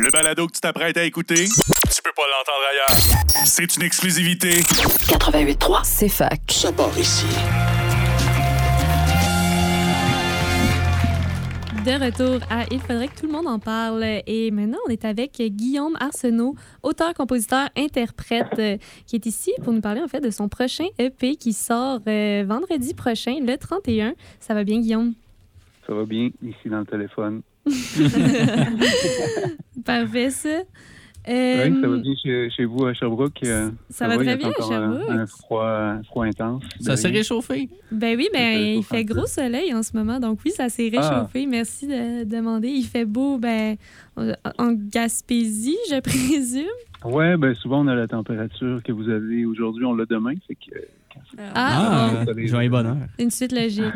Le balado que tu t'apprêtes à écouter, tu peux pas l'entendre ailleurs. C'est une exclusivité. 88.3, c'est fac. Ça part ici. De retour à Il faudrait que tout le monde en parle. Et maintenant, on est avec Guillaume Arsenault, auteur, compositeur, interprète, qui est ici pour nous parler en fait de son prochain EP qui sort vendredi prochain, le 31. Ça va bien, Guillaume? Ça va bien, ici dans le téléphone. Parfait, ça. Oui, ça va bien chez vous à Sherbrooke. Ça va très bien à Sherbrooke. Un froid intense. Ça s'est réchauffé? Ben oui, il fait gros soleil en ce moment. Donc oui, ça s'est réchauffé. Merci de demander. Il fait beau en Gaspésie, je présume. Oui, souvent on a la température que vous avez aujourd'hui, on l'a demain. Fait que, joyeux bonheur. Une suite logique.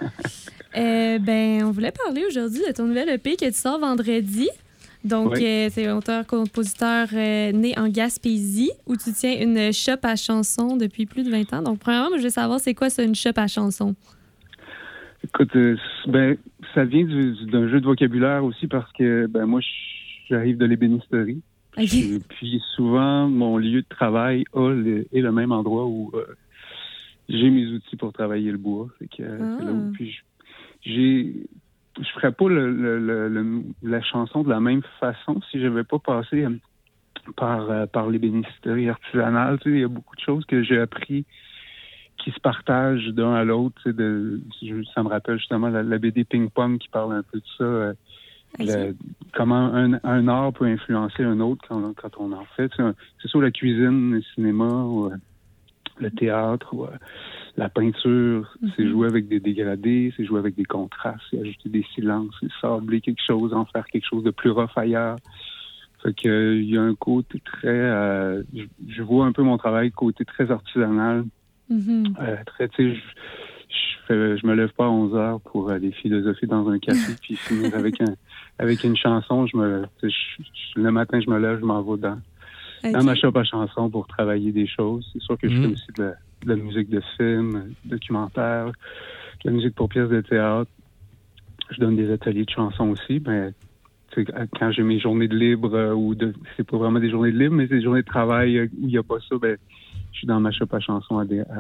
On voulait parler aujourd'hui de ton nouvel EP que tu sors vendredi. Donc, c'est auteur-compositeur né en Gaspésie, où tu tiens une shop à chansons depuis plus de 20 ans. Donc, premièrement, je veux savoir, c'est quoi ça, une shop à chansons? Écoute, ça vient d'un jeu de vocabulaire aussi parce que moi, j'arrive de l'ébénisterie. Okay. Puis souvent, mon lieu de travail est le même endroit où j'ai mes outils pour travailler le bois. Fait que, c'est là où, puis je ferais pas la chanson de la même façon si je n'avais pas passé par l'ébénisterie artisanale. Tu sais, il y a beaucoup de choses que j'ai appris qui se partagent d'un à l'autre. Tu sais, ça me rappelle justement la BD Ping Pong qui parle un peu de ça. Comment un art peut influencer un autre quand on en fait. C'est sûr, la cuisine, le cinéma, le théâtre, la peinture, c'est jouer avec des dégradés, c'est jouer avec des contrastes, c'est ajouter des silences, c'est sabler quelque chose, en faire quelque chose de plus rough ailleurs. Fait que il y a un côté très... je vois un peu mon travail côté très artisanal. Très, tu sais, je me lève pas à 11 heures pour aller philosopher dans un café puis finir avec une chanson. Le matin, je me lève, je m'en vais dans ma shop à chansons pour travailler des choses. C'est sûr que je fais aussi de la musique de film, documentaire, de la musique pour pièces de théâtre. Je donne des ateliers de chansons aussi. Quand j'ai mes journées de libre, c'est pas vraiment des journées de libre, mais c'est des journées de travail où il n'y a pas ça, je suis dans ma shop à chansons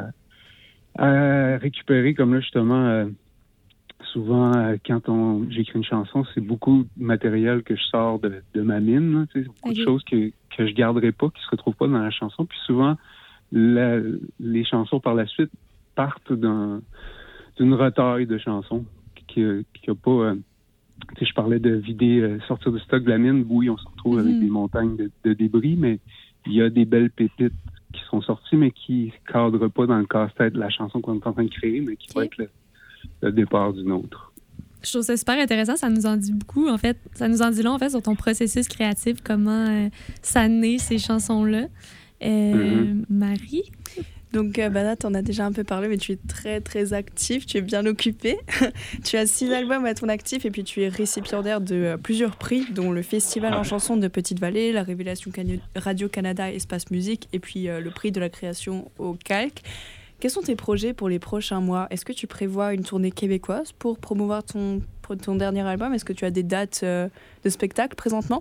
à récupérer. Comme là, justement, souvent, quand j'écris une chanson, c'est beaucoup de matériel que je sors de ma mine. C'est beaucoup de choses que je garderai pas, qui se retrouvent pas dans la chanson. Puis souvent, les chansons par la suite partent d'une retaille de chansons qui a pas... je parlais de vider, sortir du stock de la mine. Oui, on se retrouve avec des montagnes de débris, mais il y a des belles pépites qui sont sorties, mais qui ne cadrent pas dans le casse-tête de la chanson qu'on est en train de créer, mais qui va être le départ d'une autre. Je trouve ça super intéressant. Ça nous en dit beaucoup, en fait. Ça nous en dit long, en fait, sur ton processus créatif, comment ça naît, ces chansons-là. Marie? Donc, Banat, on a déjà un peu parlé, mais tu es très, très actif, tu es bien occupé. Tu as 6 albums à ton actif et puis tu es récipiendaire de plusieurs prix, dont le Festival en chanson de Petite-Vallée, la Révélation Radio-Canada Espace Musique et puis le prix de la création au Calque. Quels sont tes projets pour les prochains mois? Est-ce que tu prévois une tournée québécoise pour promouvoir ton dernier album? Est-ce que tu as des dates de spectacle présentement?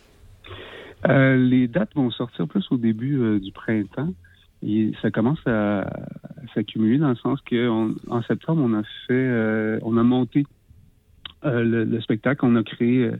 Les dates vont sortir plus au début du printemps. Et ça commence à s'accumuler dans le sens qu'en septembre, on a monté le spectacle. On a créé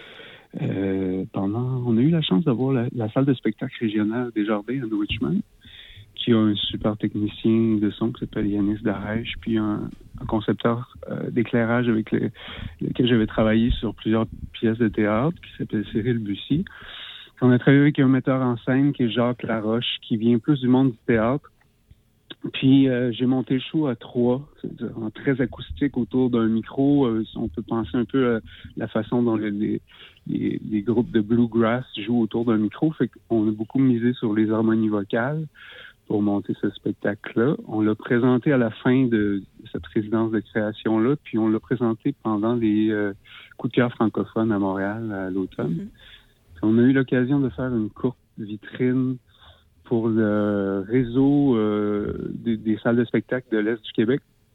on a eu la chance d'avoir la salle de spectacle régionale des Jardins à New Richmond, qui a un super technicien de son qui s'appelle Yanis Darèche, puis un concepteur d'éclairage avec lequel j'avais travaillé sur plusieurs pièces de théâtre, qui s'appelle Cyril Bussy. On a travaillé avec un metteur en scène qui est Jacques Laroche, qui vient plus du monde du théâtre. Puis j'ai monté le show à 3, c'est-à-dire en très acoustique autour d'un micro. On peut penser un peu à la façon dont les groupes de bluegrass jouent autour d'un micro. Fait qu'on a beaucoup misé sur les harmonies vocales pour monter ce spectacle-là. On l'a présenté à la fin de cette résidence de création-là, puis on l'a présenté pendant les coups de cœur francophones à Montréal à l'automne. On a eu l'occasion de faire une courte vitrine pour le réseau des salles de spectacle de l'Est du Québec.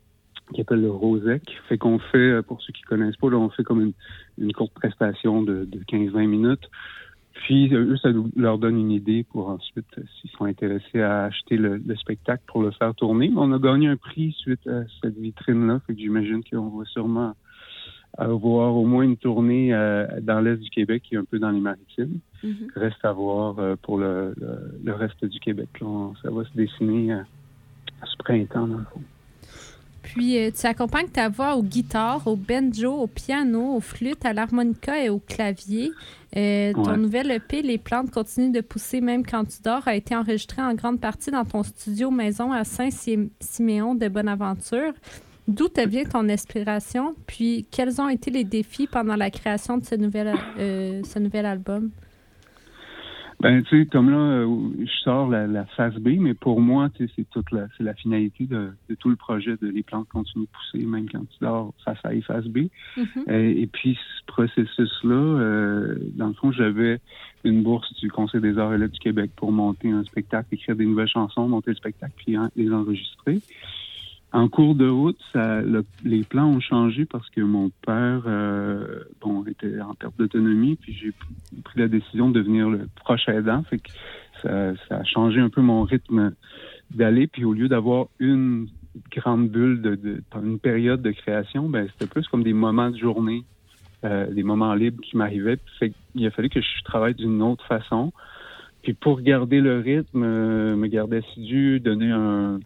qui appelle le Rosec. Fait qu'on fait, pour ceux qui connaissent pas, là, on fait comme une courte prestation de 15-20 minutes. Puis, eux, ça leur donne une idée pour ensuite, s'ils sont intéressés à acheter le spectacle pour le faire tourner. Mais on a gagné un prix suite à cette vitrine-là. Fait que j'imagine qu'on va sûrement avoir au moins une tournée dans l'Est du Québec et un peu dans les Maritimes. Mm-hmm. Reste à voir pour le reste du Québec. Là, ça va se dessiner à ce printemps, dans le fond. Puis, tu accompagnes ta voix aux guitares, au banjo, au piano, aux flûtes, à l'harmonica et au clavier. Ton nouvel EP, Les plantes continuent de pousser même quand tu dors, a été enregistré en grande partie dans ton studio maison à Saint-Siméon de Bonaventure. D'où te vient ton inspiration? Puis, quels ont été les défis pendant la création de ce nouvel album? Ben, tu sais, comme là, je sors la phase B, mais pour moi, tu sais, c'est la finalité de tout le projet de Les plantes continuent de pousser, même quand tu dors, face A et phase B. Mm-hmm. Et puis, ce processus-là, dans le fond, j'avais une bourse du Conseil des arts et lettres du Québec pour monter un spectacle, écrire des nouvelles chansons, monter le spectacle, puis les enregistrer. En cours de route, les plans ont changé parce que mon père était en perte d'autonomie, puis j'ai pris la décision de devenir le proche aidant. Fait que ça a changé un peu mon rythme d'aller. Puis au lieu d'avoir une grande bulle une période de création, ben c'était plus comme des moments de journée, des moments libres qui m'arrivaient. Fait qu'il a fallu que je travaille d'une autre façon. Puis pour garder le rythme, me garder assidu, donner un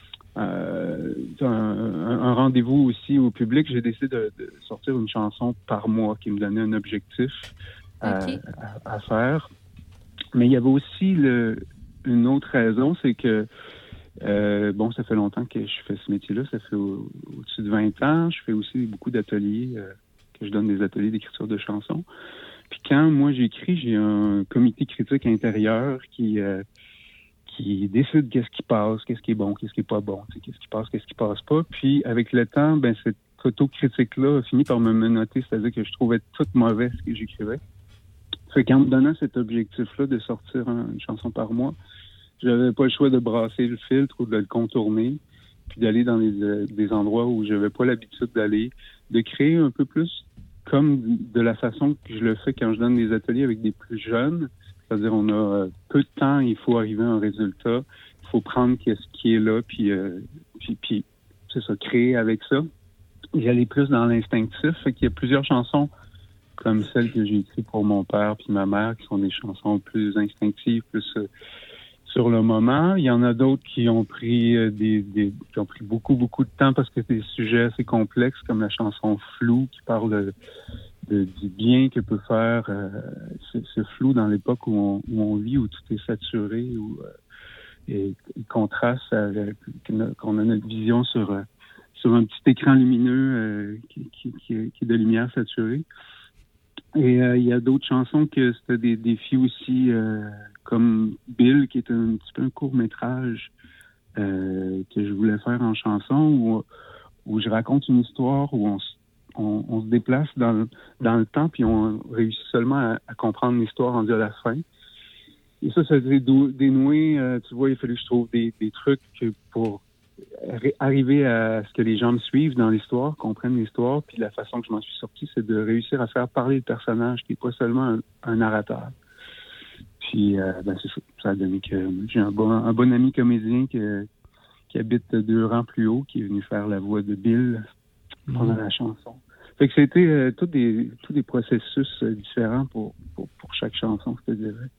rendez-vous aussi au public, j'ai décidé de sortir une chanson par mois qui me donnait un objectif à faire. Mais il y avait aussi une autre raison, c'est que ça fait longtemps que je fais ce métier-là, ça fait au-dessus de 20 ans. Je fais aussi beaucoup d'ateliers, que je donne des ateliers d'écriture de chansons. Puis quand moi j'écris, j'ai un comité critique intérieur qui décide qu'est-ce qui passe, qu'est-ce qui est bon, qu'est-ce qui est pas bon, qu'est-ce qui passe pas. Puis avec le temps, ben cette autocritique-là a fini par me menotter, c'est-à-dire que je trouvais tout mauvais ce que j'écrivais. Fait qu'en me donnant cet objectif-là de sortir une chanson par mois, j'avais pas le choix de brasser le filtre ou de le contourner, puis d'aller dans des endroits où j'avais pas l'habitude d'aller, de créer un peu plus comme de la façon que je le fais quand je donne des ateliers avec des plus jeunes. C'est-à-dire, on a peu de temps, il faut arriver à un résultat, il faut prendre ce qui est là, puis c'est ça, créer avec ça. Y aller plus dans l'instinctif. Fait qu'il y a plusieurs chansons comme celles que j'ai écrites pour mon père puis ma mère, qui sont des chansons plus instinctives, plus sur le moment. Il y en a d'autres qui ont pris qui ont pris beaucoup, beaucoup de temps parce que c'est des sujets assez complexes, comme la chanson Flou, qui parle du bien que peut faire ce flou dans l'époque où on vit, où tout est saturé, où et contraste qu'on a notre vision sur un petit écran lumineux qui est de lumière saturée. Et il y a d'autres chansons que c'était des défis aussi, comme Bill, qui est un petit peu un court-métrage que je voulais faire en chanson, où je raconte une histoire, où on se déplace dans le temps, puis on réussit seulement à comprendre l'histoire rendue à la fin. Et ça s'est dénoué. Tu vois, il fallait que je trouve des trucs pour arriver à ce que les gens me suivent dans l'histoire, comprennent l'histoire. Puis la façon que je m'en suis sorti, c'est de réussir à faire parler le personnage, qui n'est pas seulement un narrateur. Puis, c'est ça. Ça a donné que j'ai un bon ami comédien qui habite 2 rangs plus haut, qui est venu faire la voix de Bill pendant la chanson. Fait que c'était tous des processus différents pour chaque chanson, je te dirais.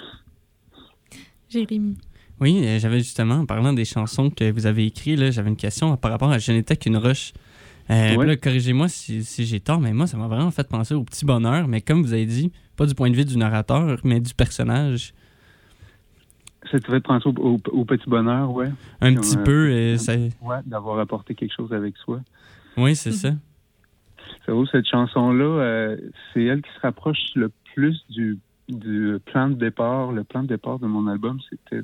Jérémy. Oui, j'avais justement, en parlant des chansons que vous avez écrites, là, j'avais une question par rapport à Je n'étais qu'une roche. Là, corrigez-moi si j'ai tort, mais moi, ça m'a vraiment fait penser au Petit Bonheur, mais comme vous avez dit, pas du point de vue du narrateur, mais du personnage. Ça te fait penser au Petit Bonheur, ouais. Un petit peu. Ouais, d'avoir apporté quelque chose avec soi. Oui, c'est ça. Ça vaut, cette chanson-là, c'est elle qui se rapproche le plus du plan de départ. Le plan de départ de mon album, c'était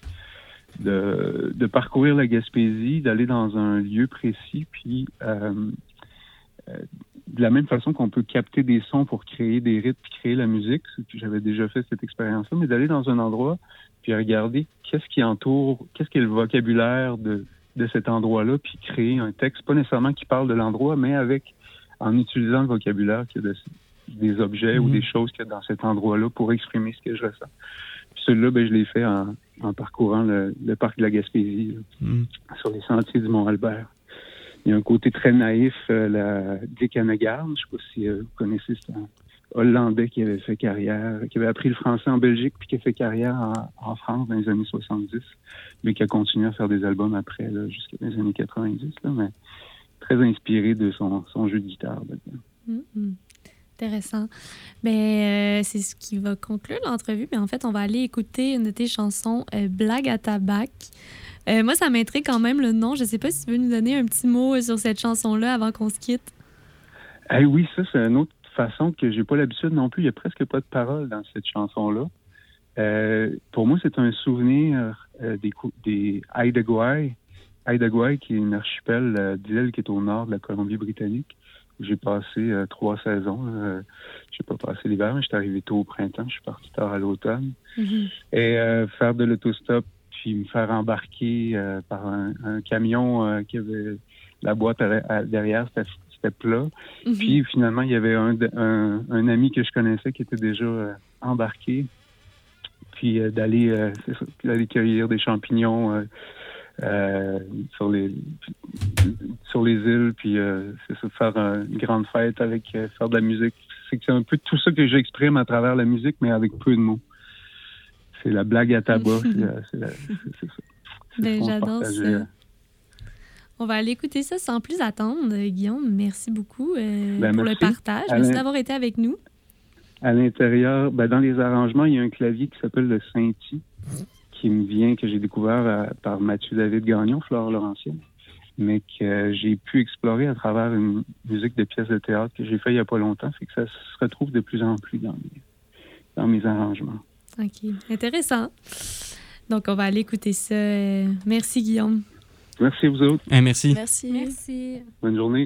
de parcourir la Gaspésie, d'aller dans un lieu précis, puis de la même façon qu'on peut capter des sons pour créer des rythmes, puis créer la musique, j'avais déjà fait cette expérience-là, mais d'aller dans un endroit, puis regarder qu'est-ce qui entoure, qu'est-ce qu'est le vocabulaire de de cet endroit-là, puis créer un texte, pas nécessairement qui parle de l'endroit, mais en utilisant le vocabulaire qu'il y a des objets ou des choses qu'il y a dans cet endroit-là pour exprimer ce que je ressens. Puis celui-là, je l'ai fait en parcourant le parc de la Gaspésie, sur les sentiers du Mont-Albert. Il y a un côté très naïf, la Dick Annegaard, je ne sais pas si vous connaissez, c'est un Hollandais qui avait fait carrière, qui avait appris le français en Belgique puis qui a fait carrière en France dans les années 70, mais qui a continué à faire des albums après, là, jusqu'à les années 90, là, mais très inspiré de son jeu de guitare. Intéressant. C'est ce qui va conclure l'entrevue. Mais en fait, on va aller écouter une de tes chansons, Blague à tabac. Moi, ça m'intrigue quand même le nom. Je ne sais pas si tu veux nous donner un petit mot sur cette chanson-là avant qu'on se quitte. Oui, ça, c'est une autre façon que j'ai pas l'habitude non plus. Il n'y a presque pas de paroles dans cette chanson-là. Pour moi, c'est un souvenir des Haida Gwaii. Haida Gwaii, qui est une archipel d'îles qui est au nord de la Colombie-Britannique. J'ai passé 3 saisons. J'ai pas passé l'hiver, mais j'étais arrivé tôt au printemps. Je suis parti tard à l'automne. Et faire de l'autostop, puis me faire embarquer par un camion qui avait la boîte derrière, c'était plat. Puis finalement, il y avait un ami que je connaissais qui était déjà embarqué. Puis d'aller cueillir des champignons sur les îles, puis c'est ça, faire une grande fête avec faire de la musique. C'est un peu tout ça que j'exprime à travers la musique, mais avec peu de mots. C'est la blague à tabac. C'est ça. J'adore ça. On va aller écouter ça sans plus attendre. Guillaume, merci beaucoup pour le partage. Merci d'avoir été avec nous. À l'intérieur, dans les arrangements, il y a un clavier qui s'appelle le Sainty, que j'ai découvert par Mathieu David Gagnon, Flore Laurentienne, mais que j'ai pu explorer à travers une musique de pièces de théâtre que j'ai fait il n'y a pas longtemps. Fait que ça se retrouve de plus en plus dans mes arrangements. OK. Intéressant. Donc, on va aller écouter ça. Merci, Guillaume. Merci à vous autres. Merci. Merci. Bonne journée.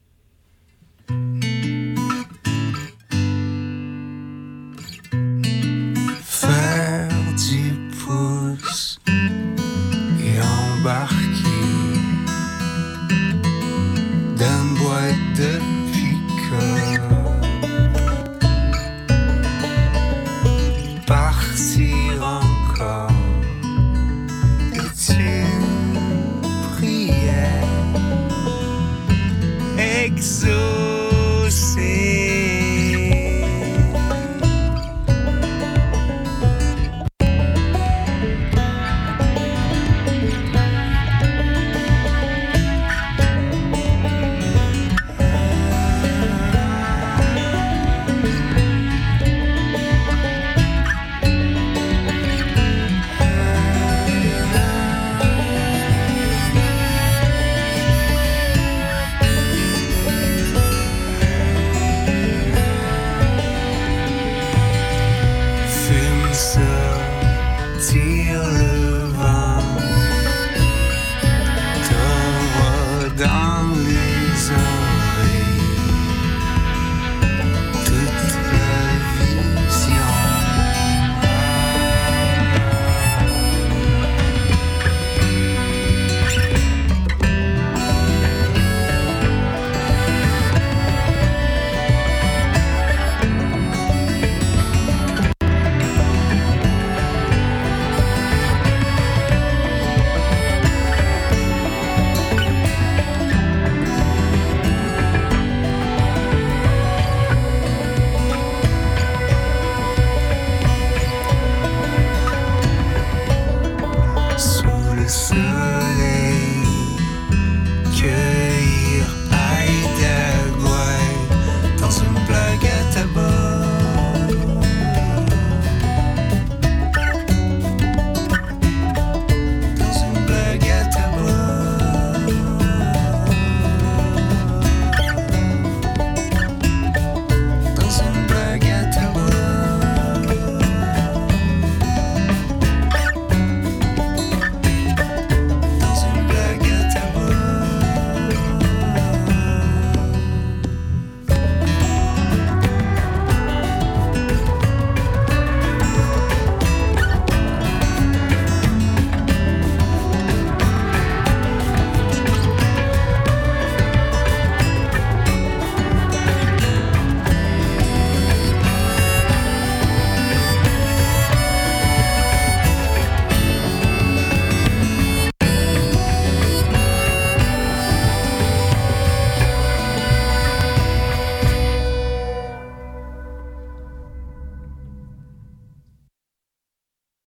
Faire 10 pouces et embarquer dans une boîte de pick-up.